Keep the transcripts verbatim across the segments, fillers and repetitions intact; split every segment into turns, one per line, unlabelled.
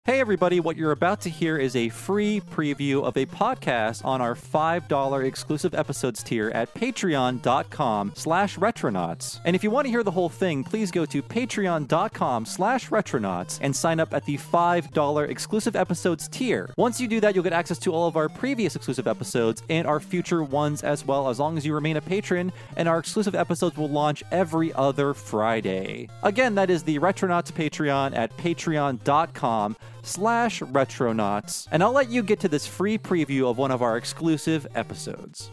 Hey everybody, what you're about to hear is a free preview of a podcast on our five dollars exclusive episodes tier at patreon.com slash retronauts. And if you want to hear the whole thing, please go to patreon.com slash retronauts and sign up at the five dollars exclusive episodes tier. Once you do that, you'll get access to all of our previous exclusive episodes and our future ones as well, as long as you remain a patron, and our exclusive episodes will launch every other Friday. Again, that is the Retronauts Patreon at patreon.com slash retronauts, and I'll let you get to this free preview of one of our exclusive episodes.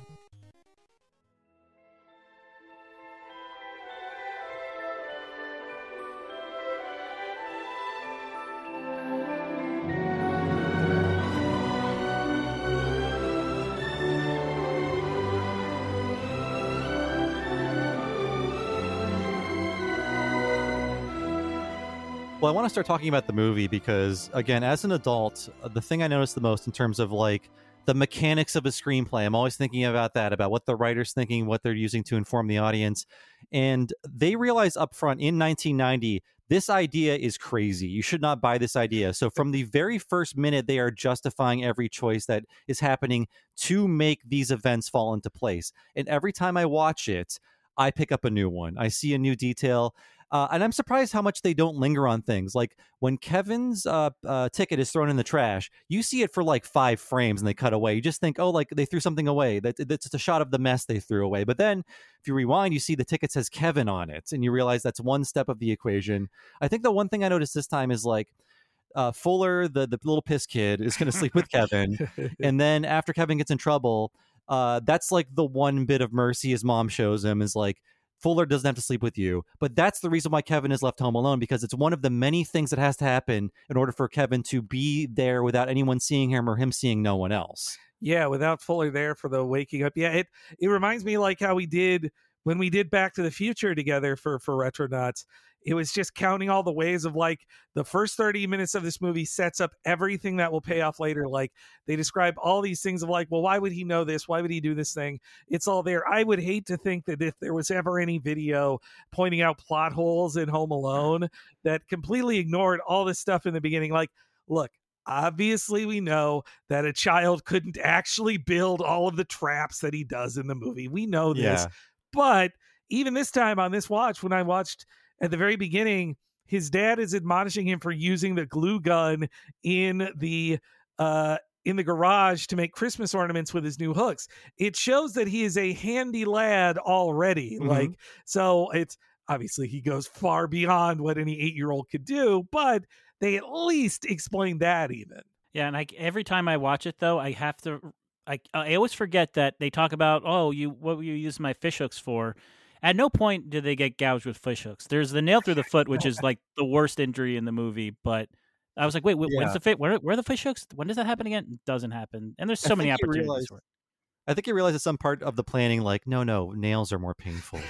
Well, I want to start talking about the movie because, again, as an adult, the thing I noticed the most in terms of like the mechanics of a screenplay, I'm always thinking about that, about what the writer's thinking, what they're using to inform the audience. And they realized up front in nineteen ninety, this idea is crazy. You should not buy this idea. So from the very first minute, they are justifying every choice that is happening to make these events fall into place. And every time I watch it, I pick up a new one. I see a new detail. Uh, and I'm surprised how much they don't linger on things. Like when Kevin's uh, uh, ticket is thrown in the trash, you see it for like five frames and they cut away. You just think, oh, like they threw something away. That, that's just a shot of the mess they threw away. But then if you rewind, you see the ticket says Kevin on it. And you realize that's one step of the equation. I think the one thing I noticed this time is like, uh, Fuller, the, the little piss kid, is going to sleep with Kevin. And then after Kevin gets in trouble, uh, that's like the one bit of mercy his mom shows him is like, Fuller doesn't have to sleep with you. But that's the reason why Kevin is left home alone, because it's one of the many things that has to happen in order for Kevin to be there without anyone seeing him or him seeing no one else.
Yeah, without Fuller there for the waking up. Yeah, it it reminds me like how we did when we did Back to the Future together for, for Retronauts. It was just counting all the ways of like the first thirty minutes of this movie sets up everything that will pay off later. Like they describe all these things of like, well, why would he know this? Why would he do this thing? It's all there. I would hate to think that if there was ever any video pointing out plot holes in Home Alone that completely ignored all this stuff in the beginning. Like, look, obviously we know that a child couldn't actually build all of the traps that he does in the movie. We know this.
Yeah.
But even this time on this watch, when I watched at the very beginning, his dad is admonishing him for using the glue gun in the uh, in the garage to make Christmas ornaments with his new hooks. It shows that he is a handy lad already. Mm-hmm. Like, so it's obviously he goes far beyond what any eight-year-old could do, but they at least explain that even.
Yeah, and I, every time I watch it, though, I have to. I I always forget that they talk about, oh, you what were you using my fish hooks for? At no point do they get gouged with fish hooks. There's the nail through the foot, which is like the worst injury in the movie. But I was like, wait, wait yeah. when's the fit? Where, where are the fish hooks? When does that happen again? It doesn't happen. And there's so many opportunities
realize,
for it.
I think you realize at some part of the planning, like, no, no, nails are more painful.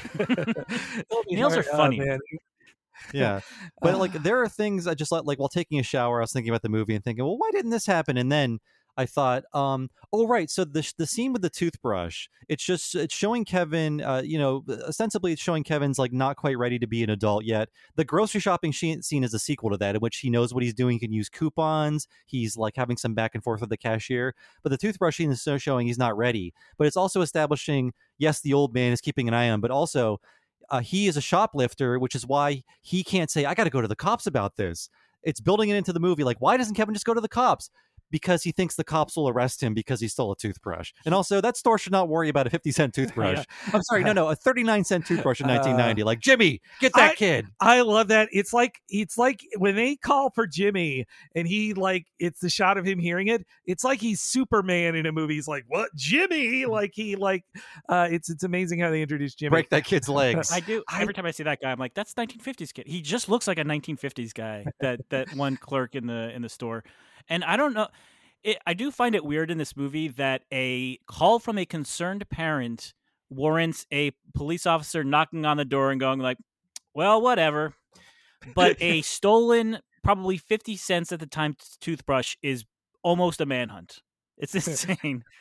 Nails are funny.
Oh,
yeah. But like, there are things I just like, like while taking a shower, I was thinking about the movie and thinking, well, why didn't this happen? And then I thought, um, oh, right. So the the scene with the toothbrush, it's just it's showing Kevin, uh, you know, ostensibly it's showing Kevin's like not quite ready to be an adult yet. The grocery shopping scene is a sequel to that, in which he knows what he's doing. He can use coupons. He's like having some back and forth with the cashier. But the toothbrush scene is so showing he's not ready. But it's also establishing, yes, the old man is keeping an eye on, but also uh, he is a shoplifter, which is why he can't say, I got to go to the cops about this. It's building it into the movie. Like, why doesn't Kevin just go to the cops? Because he thinks the cops will arrest him because he stole a toothbrush. And also, that store should not worry about a fifty cent toothbrush. Yeah. I'm sorry, no, no, a thirty-nine cent toothbrush in nineteen ninety. Uh, like, Jimmy, get that
I,
kid.
I love that. It's like it's like when they call for Jimmy and he like it's the shot of him hearing it. It's like he's Superman in a movie. He's like, what, Jimmy? Like he like uh, it's it's amazing how they introduce Jimmy.
Break that kid's legs.
I do. Every time I see that guy, I'm like, that's nineteen fifties kid. He just looks like a nineteen fifties guy. That that one clerk in the in the store, and I don't know. It, I do find it weird in this movie that a call from a concerned parent warrants a police officer knocking on the door and going like, well, whatever. But a stolen, probably fifty cents at the time toothbrush is almost a manhunt. It's insane.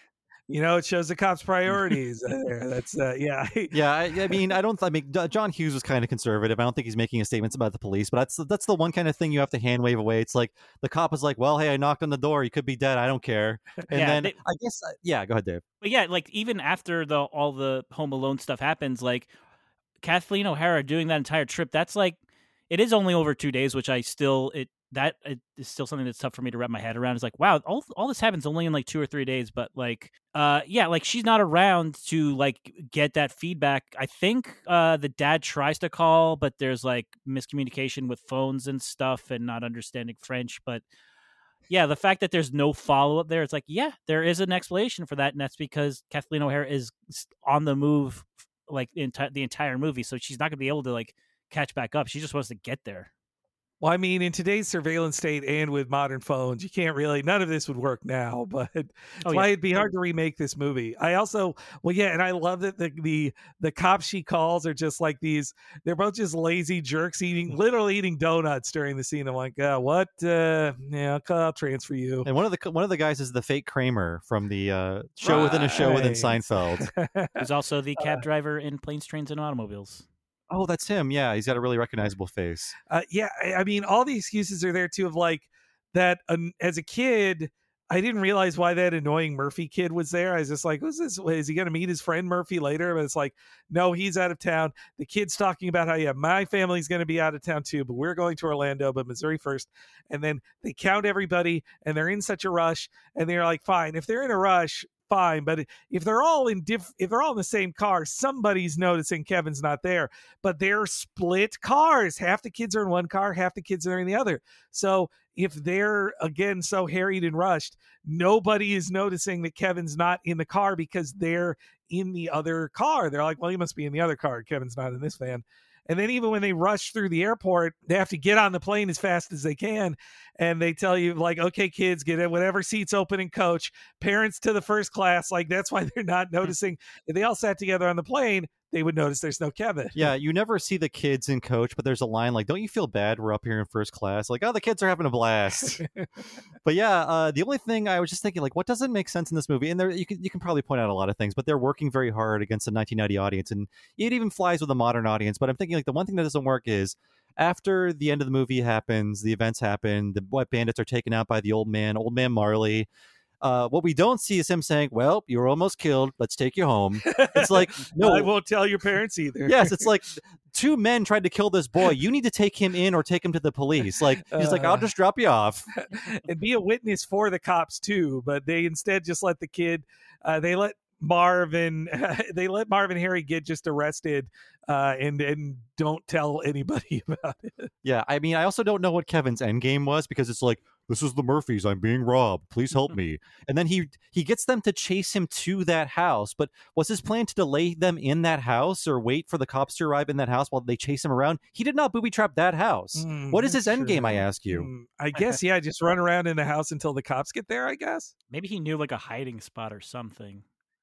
you know, it shows the cops' priorities. there. That's uh, yeah.
Yeah, I, I mean, I don't. I mean, John Hughes was kind of conservative. I don't think he's making statements about the police, but that's that's the one kind of thing you have to hand wave away. It's like the cop is like, "Well, hey, I knocked on the door. You could be dead. I don't care." And
Yeah,
then
they-
I guess, uh, yeah, go ahead, Dave.
But yeah, like even after the all the Home Alone stuff happens, like Kathleen O'Hara doing that entire trip, that's like it is only over two days, which I still it that it is still something that's tough for me to wrap my head around. It's like, wow, all all this happens only in like two or three days, but like uh yeah, like she's not around to like get that feedback. I think uh the dad tries to call, but there's like miscommunication with phones and stuff and not understanding French, but yeah, the fact that there's no follow up there, it's like, yeah, there is an explanation for that, and that's because Kathleen O'Hara is on the move like the, enti- the entire movie, so she's not going to be able to like catch back up. She just wants to get there.
Well, I mean, in today's surveillance state and with modern phones, you can't really, none of this would work now, but that's
Oh,
why
yeah.
it'd be hard to remake this movie. I also, well, yeah, and I love that the, the, the cops she calls are just like these, they're both just lazy jerks eating, literally eating donuts during the scene. I'm like, uh, what? Uh, yeah, I'll, I'll transfer you.
And one of the one of the guys is the fake Kramer from the uh, show within a show within
Right.
Seinfeld.
Who's also the cab driver in Planes, Trains, and Automobiles.
Oh, that's him. Yeah, he's got a really recognizable face.
Uh, yeah, I, I mean, all the excuses are there too of like that. Um, as a kid, I didn't realize why that annoying Murphy kid was there. I was just like, who's this? Is he going to meet his friend Murphy later? But it's like, no, he's out of town. The kid's talking about how, yeah, my family's going to be out of town too, but we're going to Orlando, but Missouri first. And then they count everybody and they're in such a rush. And they're like, fine, if they're in a rush, fine, but if they're all in diff if they're all in the same car, somebody's noticing Kevin's not there. But they're split cars. Half the kids are in one car, half the kids are in the other. So if they're again so harried and rushed, nobody is noticing that Kevin's not in the car because they're in the other car. They're like, well, he must be in the other car. Kevin's not in this van. And then even when they rush through the airport, they have to get on the plane as fast as they can. And they tell you, like, okay, kids, get in whatever seats open in coach, parents to the first class. Like, that's why they're not noticing. If they all sat together on the plane, they would notice there's no Kevin.
Yeah, you never see the kids in coach, but there's a line like, don't you feel bad we're up here in first class? Like, oh, the kids are having a blast. But yeah, uh, the only thing I was just thinking, like, what doesn't make sense in this movie? And there, you can you can probably point out a lot of things, but they're working very hard against a nineteen ninety audience, and it even flies with a modern audience. But I'm thinking, like, the one thing that doesn't work is after the end of the movie happens, the events happen, the Wet Bandits are taken out by the old man, old man Marley. Uh, what we don't see is him saying, well, you were almost killed. Let's take you home. It's like, no.
I won't tell your parents either.
Yes, it's like two men tried to kill this boy. You need to take him in or take him to the police. Like, he's like, I'll just drop you off.
And be a witness for the cops too. But they instead just let the kid, uh, they let Marvin, they let Marvin Harry get just arrested uh, and, and don't tell anybody about it.
Yeah, I mean, I also don't know what Kevin's end game was, because it's like, this is the Murphys. I'm being robbed. Please help me. And then he he gets them to chase him to that house. But was his plan to delay them in that house or wait for the cops to arrive in that house while they chase him around? He did not booby trap that house.
Mm,
What is his
that's
end game,
true.
I ask you?
Mm, I guess, yeah, just run around in the house until the cops get there, I guess.
Maybe he knew like a hiding spot or something.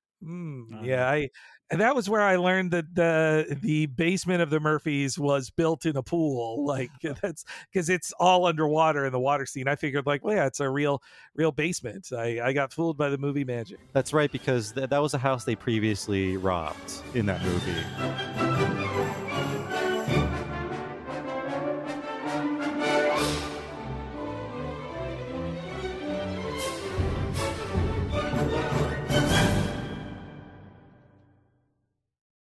Mm,
Uh,
yeah, I and that was where I learned that the the basement of the Murphys was built in a pool. Like that's because it's all underwater in the water scene. I figured like, well, yeah, it's a real real basement. I, I got fooled by the movie magic.
That's right, because th- that was a house they previously robbed in that movie.